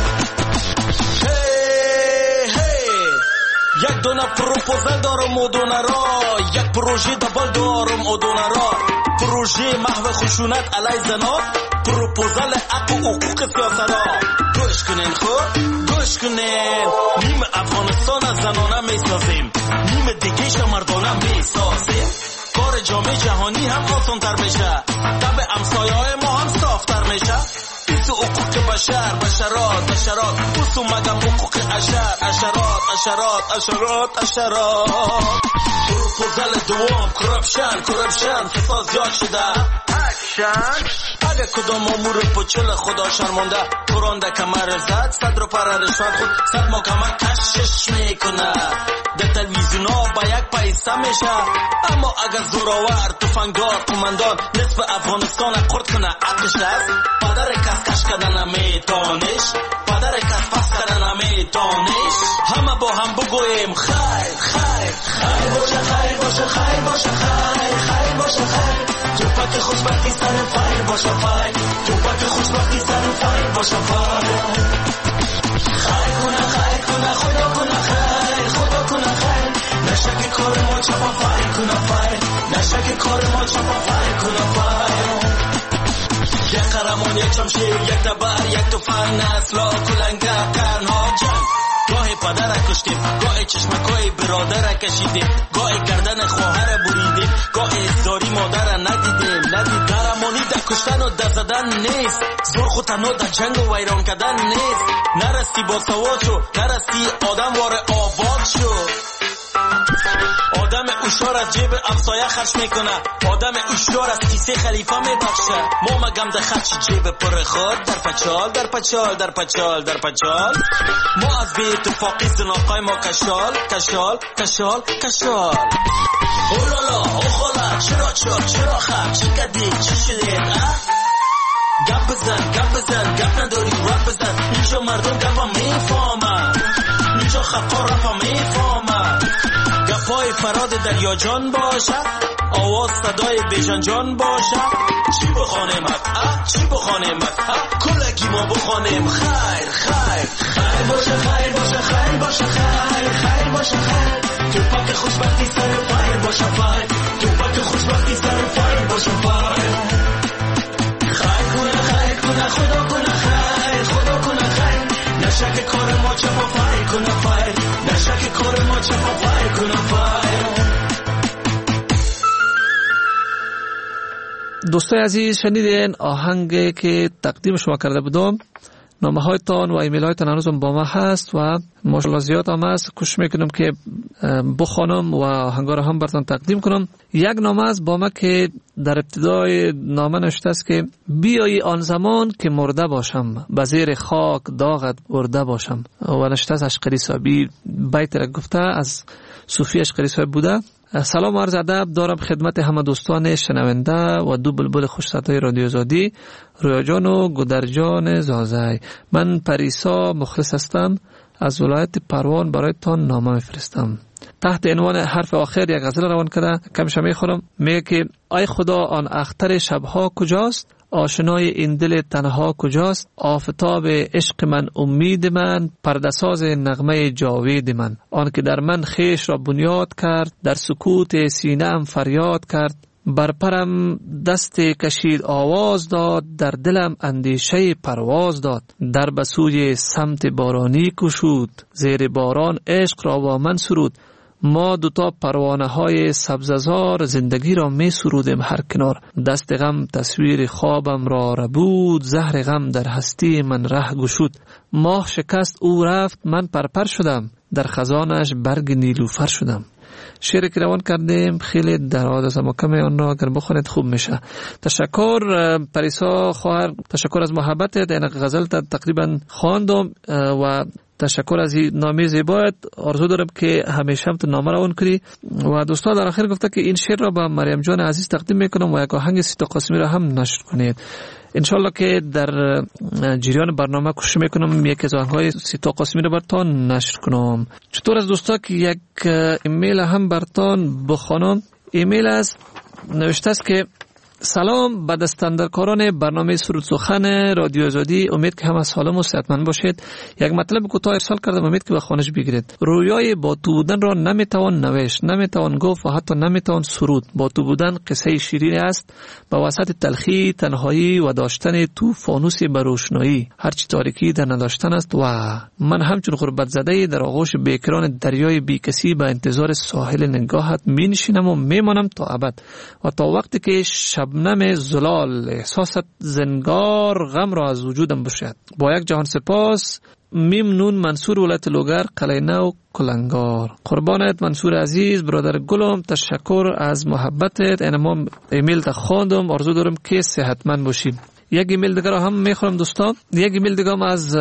یک دونه پروپوزل دارم و دونه را، یک پروژه دبل دارم و دونه را. پروژه محو خشونت علی زنان، پروپوزال حق و حقوق سیاسرا. گوش کنین خود گوش کنین، نیم افغانستان از زنانه میسازیم، نیم دیگه مردانه میسازیم. کار جامعه جهانی هم آسان تر میشه، طبع همسایه های ما هم صافتر میشه. بیسو حقوق بشر بشرات بشرات، بسو مگم حقوق اشر اشرات اشرات اشرات اشرات. پروپوزال دوم کرپشن کرپشن، فساد زیاد شده اکشن. اگه کدام امور پچل خدا شرمنده قرانده کمر زد، صد رو پر رشوت خود صد محکمه کشش میکنه. در تلویزیون ها با یک پیسه میشه، اما اگر زوراور تفنگدار قماندان نصف افغانستان قرد کنه عقلش است. پدر کس کش کردن میتانش، پدر کس پس کردن میتانش. همه با هم بگویم خیر خیر خیر باشه خیر باشه خیر باشه خیر خیر باشه خیر. توپک خوشبختی سر فایر باشه فایر، توپک خوشبختی سر فایر باشه فایر. خیر کنه خیر کنه خدا کنه خیر خدا کنه خیر. نشک کار ما چپا فایر کنه فایر، نشک کار ما چپا فایر کنه فایر. یک قهرمان یک شمشیر یک تبر یک تفنگ، نسلا کلنگه قرنها جنگ. گاهی پدر کشتیم، گاهی چشمکای برادر کشیدیم، گاهی گردن خواهر بریدیم، گاهی ازداری مادر ندیدیم. ندید قهرمانی در کشتن و در زدن نیست، زور خود تنها در جنگ و ویران کردن نیست. نرستی با سواد شو، نرستی آدم وار آباد شو. آدم اشار از جیب همسایه خرج میکنه، آدم اشار از کیسه خلیفه میبخشه. ما مگم در خرج جیب پر خود، در پچال در پچال در پچال در پچال. ما از بی اتفاقی زناقای ما کشال کشال کشال کشال. اولالا اوخالا چرا چرا چرا خب چی کدید چی شدید اه؟ گپ بزن گپ بزن گپ نداری رپ بزن، اینجا مردم گپا میفهمن، اینجا خبا رپا میفهمن. گپای فراد دریا جان باشه، آواز صدای بیژن جان باشه. چی بخوانیم اه چی بخوانیم اه، کلگی ما بخوانیم خیر خیر خیر باشه خیر باشه خیر باشه خیر خیر باشه خیر. توپک خوشبختی سر فایر باشه فایر، توپک خوشبختی سر فایر باشه فایر. خیر کنه خیر کنه خدا کنه خیر خدا کنه خیر. نشک کار ما چپا فایر کنه فایر، نشک کار ما چپا فایر کنه فایر. دوستای عزیز شنیدین آهنگی که تقدیم شما کرده بودم. نامه هایتان و ایمیل هایتان هنوزم با ما هست و ماشاءالله زیاد هم هست. کوشش میکنم که بخوانم و آهنگا رو هم براتون تقدیم کنم. یک نامه است با ما که در ابتدای نامه نوشته است که بیایی آن زمان که مرده باشم، به زیر خاک داغت برده باشم. و نوشته است اشقری صاحبی. بیت را گفته از صوفی اشقری صاحب بوده. سلام و عرض ادب دارم خدمت همه دوستان شنونده و دو بلبل خوش صدای رادیو آزادی، رویا جان و گودر جان زازای. من پریسا مخلص هستم، از ولایت پروان برایتان نامه میفرستم. تحت عنوان حرف آخر یک غزل روان کرده، کمش میخونم. میگه که ای خدا آن اختر شبها کجاست، آشنای این دل تنها کجاست. آفتاب عشق من امید من، پردساز نغمه جاوید من. آن که در من خیش را بنیاد کرد، در سکوت سینه‌ام فریاد کرد. بر پرم دست کشید آواز داد، در دلم اندیشه پرواز داد. در بسوی سمت بارانی کشود، زیر باران عشق را با من سرود. ما دوتا پروانه های سبززار زندگی را می سرودیم هر کنار. دست غم تصویر خوابم را ربود، زهر غم در هستی من ره گشود. ماه شکست او رفت من پرپر شدم، در خزانش برگ نیلوفر شدم. شعر که روان کردیم خیلی دراز است اما کمی آن را اگر بخونید خوب میشه. تشکر پریسا خواهر، تشکر از محبتت. این غزل تقریبا خواندم و تشکر از این نامه زیبایت. آرزو دارم که همیشه هم تو نامه روان کنی. و دوستان در آخر گفته که این شعر را به مریم جان عزیز تقدیم میکنم و یک آهنگ سیتا قاسمی را هم نشر کنید. انشالله که در جریان برنامه کوشش میکنم یک از آهنگ‌های سیتا قاسمی را براتون نشر کنم. چطور از دوستا که یک ایمیل هم براتون بخونم. ایمیل است نوشته است که سلام به دستاندرکاران برنامه سرود سخن رادیو آزادی. امید که همه سالم و صحتمند باشید. یک مطلب کوتاه ارسال کردم، امید که به خانش بگیرید. رویای با تو بودن را نمیتوان نوشت، نمیتوان گفت و حتی نمیتوان سرود. با تو بودن قصه شیرین است به وسط تلخی، تنهایی و داشتن تو فانوس به روشنایی. هرچی تاریکی در نداشتن است. و من همچون غربت زده در آغوش بیکران دریای بی کسی به انتظار ساحل نگاهت می نشینم و میمانم تا ابد، و تا وقتی که شبنم زلال احساست زنگار غم را از وجودم بشد. با یک جهان سپاس. میم نون منصور ولایت لوگر، قلعه نو، کلنگار. قربانت منصور عزیز، برادر گلم، تشکر از محبتت. اینما ایمیل تا خواندم، آرزو دارم که صحتمند باشیم. یک ایمیل دیگر هم میخورم دوستان. یک ایمیل دیگر هم از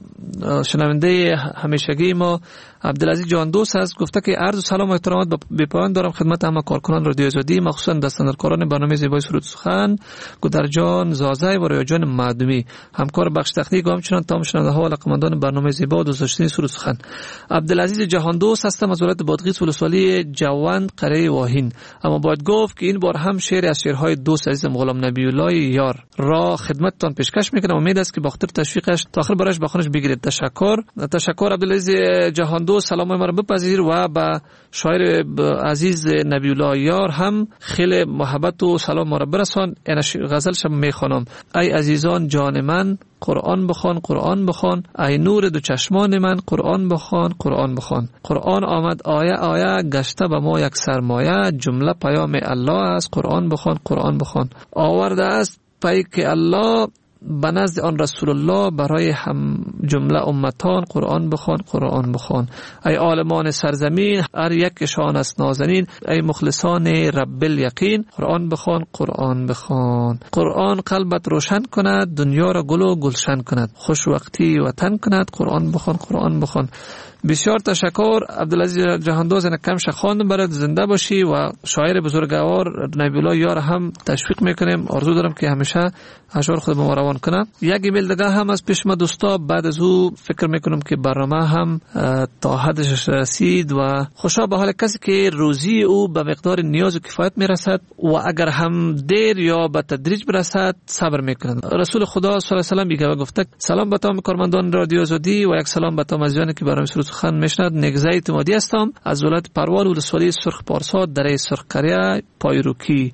شنونده همیشگی ما عبدالعزیز جان دوست هست. گفته که عرض سلام و احترامات به پایان دارم خدمت همه کارکنان رادیو آزادی، مخصوصا دستاندرکاران برنامه زیبای سرود سخن، گودرجان زازی و ریاجان معدومی، همکار بخش تکنیک و همچنان تمام شنونده ها و علاقه‌مندان برنامه زیبا و دوست داشتنی سرود سخن. عبدالعزیز جهان دوست هستم از ولایت بادغیس ولسوالی جوند قره واهین. اما باید گفت که این بار هم شعر از شعرهای دوست عزیزم غلام نبی الله یار را خدمتتان پیشکش میکنم. امید است که با خاطر تشویقش تا آخر برایش بخونش بگیرید. تشکر تشکر عبدالعزیز جهان دوست. سلام ما را بپذیر و با شاعر عزیز نبی الله یار هم خیلی محبت و سلام ما را برسان. این غزلش میخوانم. ای عزیزان جان من قرآن بخوان، قرآن بخوان، ای نور دو چشمان من قرآن بخوان، قرآن بخوان. قرآن آمد آیه آیه، گشته به ما یک سرمایه، جمله پیام الله است قرآن بخوان، قرآن بخوان. آورده است پیک الله به نزد آن رسول الله برای هم جمله امتان قرآن بخوان، قرآن بخوان. ای عالمان سرزمین هر یکشان است نازنین، ای مخلصان رب الیقین قرآن بخوان، قرآن بخوان. قرآن قلبت روشن کند، دنیا را گل و گلشن کند، خوش وقتی وطن کند قرآن بخوان، قرآن بخوان. بسیار تشکر عبدالعزیز جهاندوز. این کمش خواندم برات، زنده باشی و شاعر بزرگوار نبی الله یار هم تشویق میکنیم. آرزو دارم که همیشه اشعار خود ما روان کنه. یک ایمیل دیگه هم از پیش ما دوستا. بعد از او فکر میکنم که برنامه هم تا حدش رسید و خوشا به حال کسی که روزی او به مقدار نیاز و کفایت میرسد و اگر هم دیر یا به تدریج برسد صبر میکنند. رسول خدا صلی الله علیه و آله گفته سلام به تمام کارمندان رادیو آزادی و یک سلام به تمام عزیزانی که برنامه سرود سخن میشنوند. نگزه اعتمادی هستم از ولایت پروان ولسوالی سرخ پارسا دره سرخ پایروکی.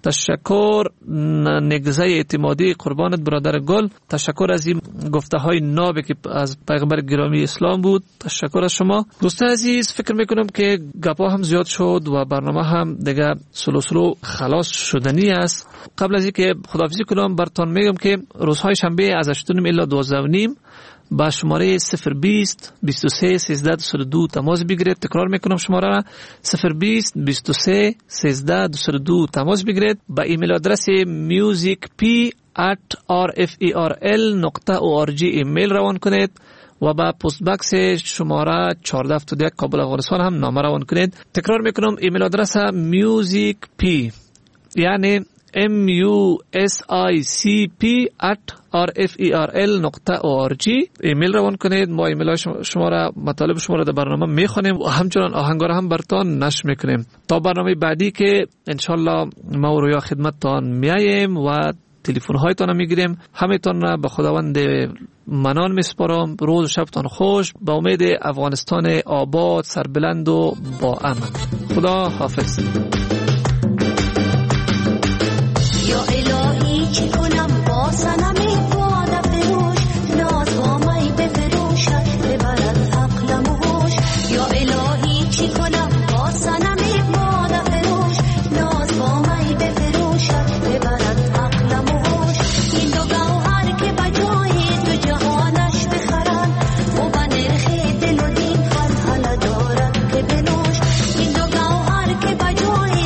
تشکر نگزه اعتمادی، قربانت برادر گل. تشکر از این گفته های نابی که از پیغمبر گرامی اسلام بود. تشکر از شما دوستان عزیز. فکر میکنم که گپا هم زیاد شد و برنامه هم دیگه سلو سلو خلاص شدنی است. قبل از اینکه خداحافظی کنم براتون میگم که روزهای شنبه از هشت و نیم الی دوازده و نیم با شماره صفر بیست بیست و سه سیزده دویست و دو تماس بگیرید. تکرار میکنم شماره را صفر بیست بیست و سه سیزده دویست و دو تماس بگیرید. با ایمیل آدرس musicp at rferl نقطه org ایمیل روان کنید و با پست باکس شماره چهارده هفتاد و یک کابل افغانستان هم نامه روان کنید. تکرار میکنم ایمیل آدرس musicp یعنی m u s i c p at r f e r l نقطه org ایمیل روان کنید. ما ایمیل شما را مطالب شما را در برنامه میخونیم و همچنان آهنگا را هم براتون نشر میکنیم تا برنامه بعدی که انشالله ما رویا خدمتتان میاییم و تلفن هایتان میگیریم. همتون را به خداوند منان میسپارم. روز و شبتان خوش. با امید افغانستان آباد، سربلند و با امن. خدا حافظ. یا الهی چی کنم با صنم باده فروش، ناز با می بفروشد ببرد عقلم و هوش. یا الهی چی کنم با صنم باده فروش، ناز با می بفروشد ببرد عقلم و هوش. این دو گوهر که بجای دو جهانش بخرد و به نرخ دل و دین حل حل دارد که بنوش. این دو گوهر که بجای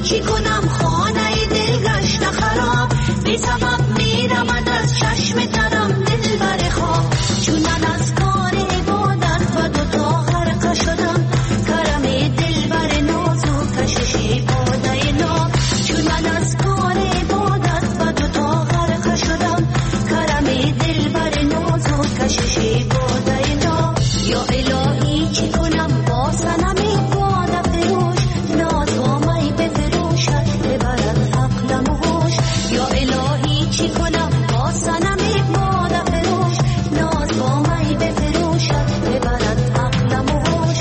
چی کنم خانه دل گشت خراب بی سبب میرمد از چشم ترم دل بر خواب چون من از کار عبادت و دو تا غرق شدم کرم دل بر ناز و کشش باده ناب چون من از کار عبادت و دو تا غرق شدم کرم دل بر ناز و کشش باده ناب یا الهی چی کنم با سنم باده فروش ناز با می بفروشد ببرد عقلم و هوش یا الهی چی کنم با سنم باده فروش ناز با می بفروشد ببرد عقلم و هوش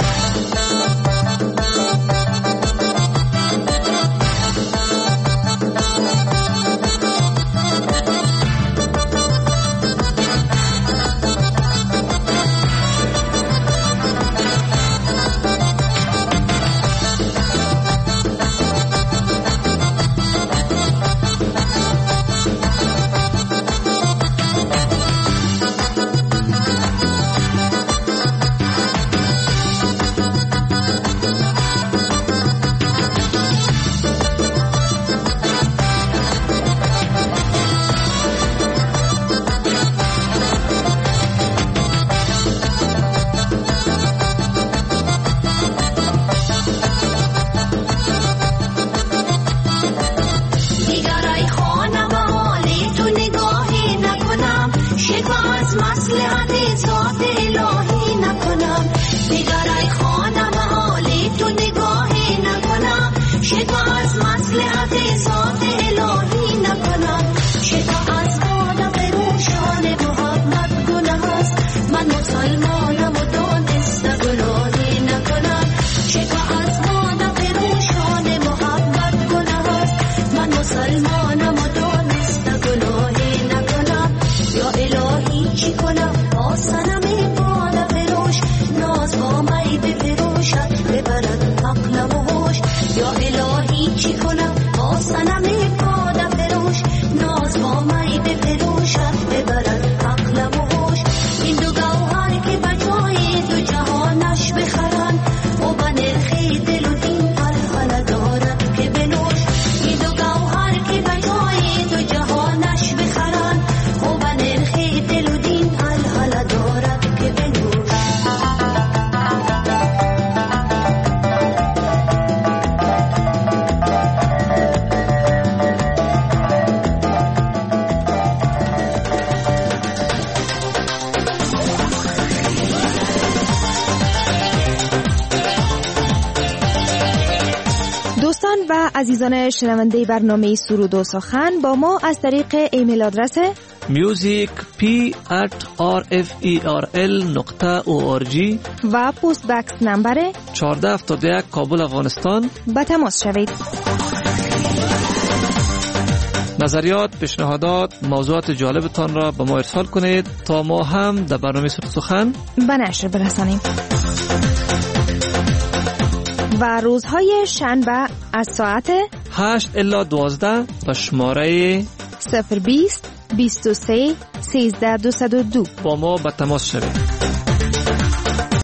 عزیزان شنونده برنامه سرود و سخن با ما از طریق ایمیل آدرس music p at r f e r l نقطه org و پست بکس نمبر چهارده هفتاد و یک کابل افغانستان با تماس شوید. نظریات، پیشنهادات، موضوعات جالبتان را به ما ارسال کنید تا ما هم در برنامه سرود و سخن به نشر برسانیم. و روزهای شنبه از ساعت هشت الی دوازده به شماره صفر بیست بیست و سه سیزده دویست و دو با ما به تماس شوید.